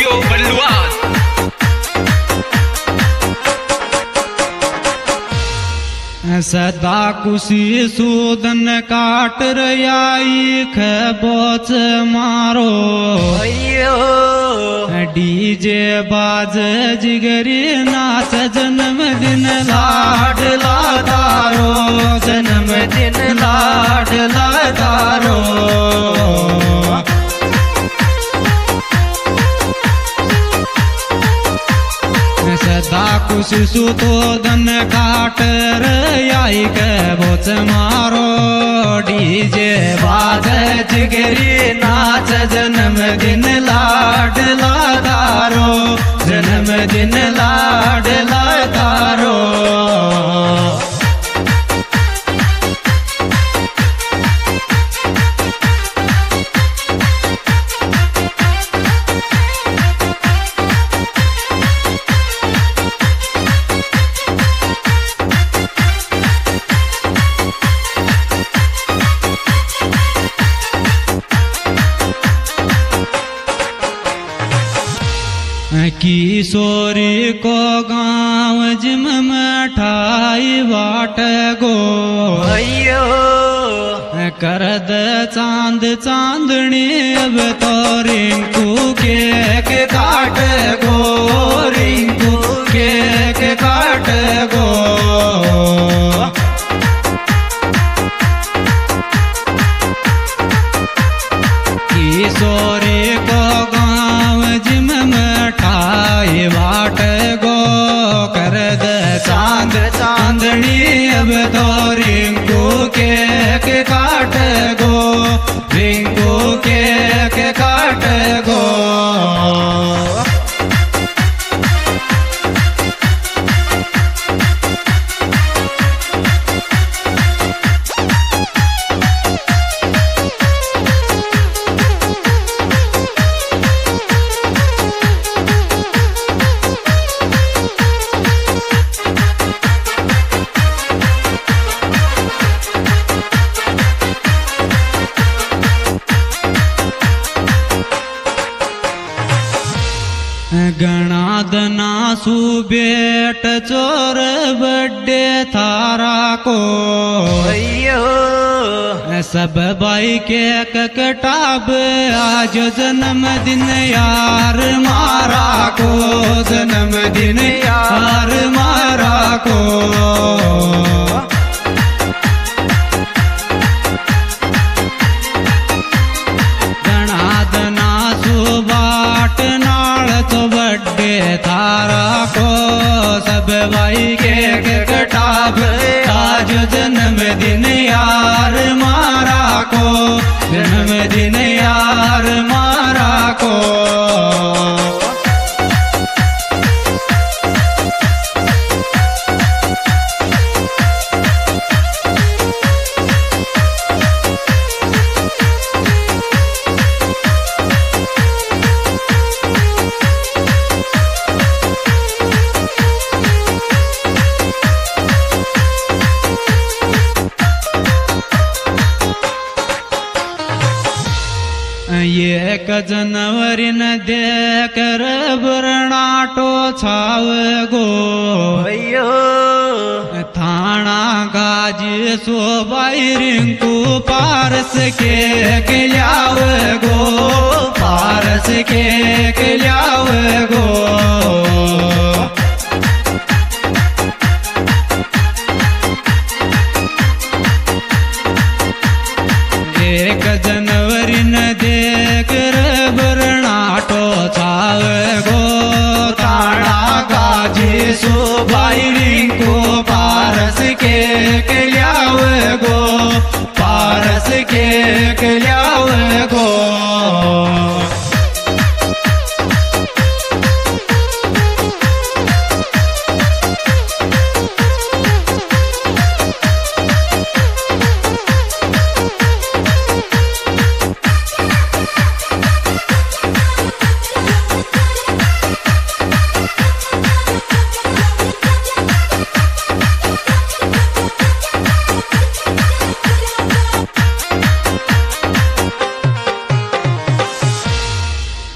Studio बल्लुआस। सदा कुशी सूदन काट रयाई खबोच मारो डीजे बाज जिगरी नाच जन्मदिन लाडला तारो जन्मदिन लाडला तारो सदा कुछ सुतो धन काट रयाई के बोच मारो डीजे बाज जिगरी नाच जन्मदिन लाडला तारो जन्मदिन लाडला तारो। किशोरी को गाँव जिम मठाई बाट गो करद चांद चांदनी अब तो रिंकू केक काट गो रिंकू केक काट गो। किशोरी को गाँव जिम मठाई बाट गो करद चांद चांदनी अब तो रिंकू केक काट गो रिंकू केक काट गो। गणादना सुबेट चोर बड्डे थारा को सब भाई के कटाब आज जन्मदिन यार मारा को जन्मदिन यार मारा को। गणादना सुबाट नाल तो बड्डे थारा को सब भाई के कटाब आज जन्मदिन यार मारा को जन्मदिन यार मारा को। एक जनवरी न देकर बरनाटो छाव गो थाना गाजी सो बाई रिंकू पारस के लियाव गो पारस के लियाव गो। एक जनवरी न देकर बरनाटो छाव गो थाना गाजी सो बाई रिंकू पारस के लियाव गो पारस के लियाव गो।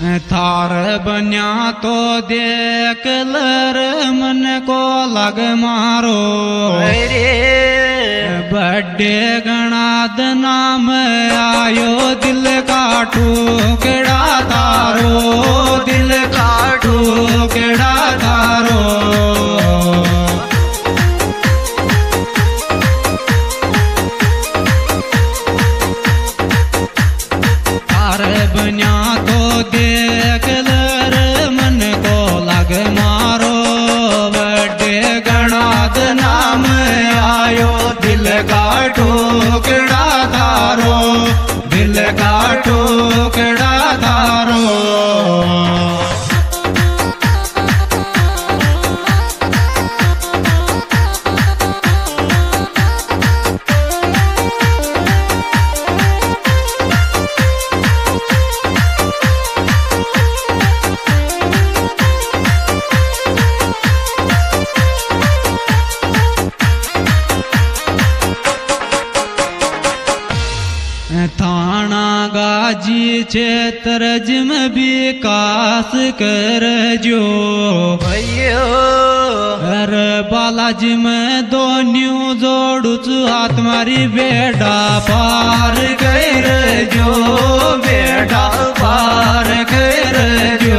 थार बन्या तो देख लर मन को लग मारो बड़े गणाद नाम आयो दिल का टुकड़ा तारो दिल का टुकड़ा तारो थार बन्या तो देख लर मन को लग मारो बड़े गणाद नाम आयो दिल का टुकड़ा तारो दिल का टुकड़ा तारो थाना गाजी क्षेत्र जिम विकास कर जो हर बालाजी में दोन्यू जोड़ुच हाथ मारी बेड़ा पार कर जो बेड़ा पार कर जो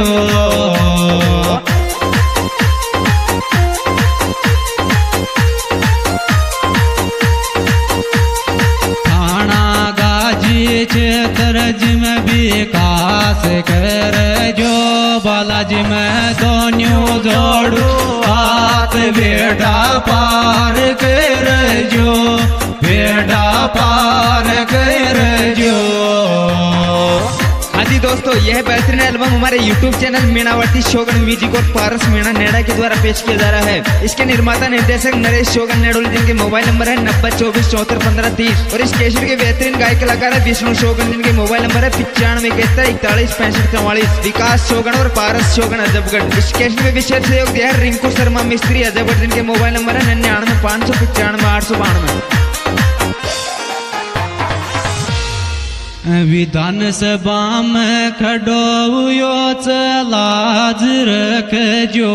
क्षेत्र जिम विकास कर जो बालाजी में दोन्यू जोड़ू हाथ बेड़ा पार कर जो बेड़ा पार कर जो। हाँ जी दोस्तों, यह बेहतरीन एल्बम हमारे YouTube चैनल मीणावर्ती शोगन म्यूजिक और पारस मीणा नेड़ा के द्वारा पेश किया जा रहा है। इसके निर्माता निर्देशक नरेश शोगन नेडोल, जिनके मोबाइल नंबर है 9024741530 और इस कैसेट के बेहतरीन गायक कलाकार है विष्णु शोगन, जिनके मोबाइल नंबर है 9571416544। विकास शोगन और पारस शोगन अजबगढ़। इस कैसेट में विशेष सहयोग दिया है रिंकू शर्मा मिस्त्री अजबगढ़, जिनके मोबाइल नंबर है 995595 विधान सभा में खड़ो यो लाज रख जो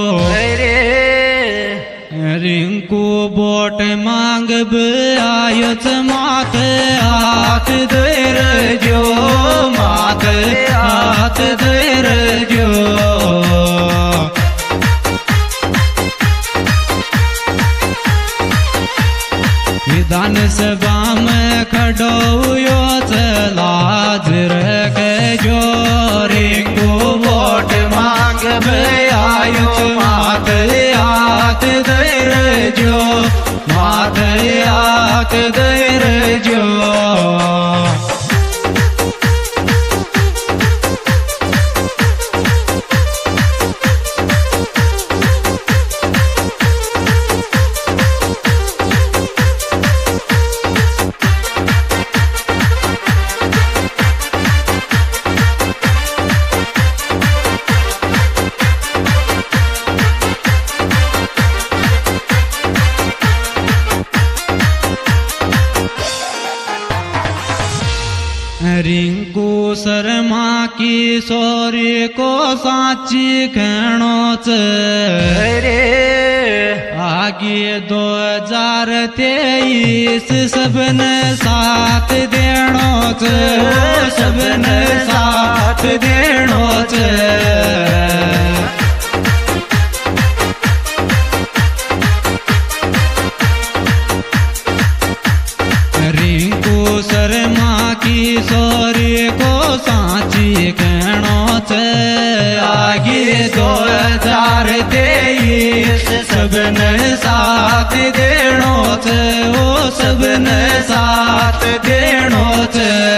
रिंकू बोट मांग आयो मात हाथ देर जो मात हाथ देर जो। विधान सभा में खड़ो यो लाज रख जो रिंकू वोट मांग आयो मात हाथ देर जो मात हाथ देर जो। रिंकू शर्मा की सोरी को साची कहणो रे आगे 2023 सबने साथ देणो सबने साथ देणो रिंकू शर्मा की सोरी को साची कहणो आगे 2023 सबने साथ देणो ओ सबने साथ देणो